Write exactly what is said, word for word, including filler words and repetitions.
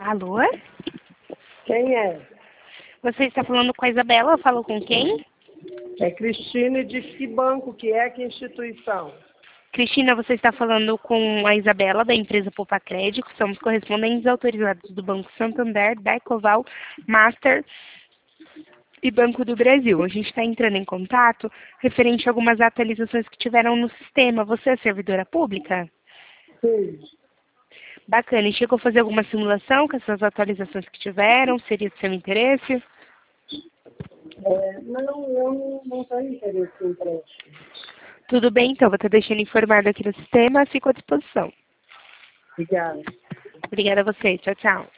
Alô? Quem é? Você está falando com a Isabela? Falou com quem? É Cristina de que banco que é, que instituição? Cristina, você está falando com a Isabela, da empresa Poupa Crédito. Somos correspondentes autorizados do Banco Santander, Decoval, Master e Banco do Brasil. A gente está entrando em contato referente a algumas atualizações que tiveram no sistema. Você é servidora pública? Sim. Bacana. E chegou a fazer alguma simulação com essas atualizações que tiveram? Seria do seu interesse? É, não, eu não, não tenho interesse em empréstimo. Tudo bem, então. Vou estar deixando informado aqui no sistema. Fico à disposição. Obrigada. Obrigada a você. Tchau, tchau.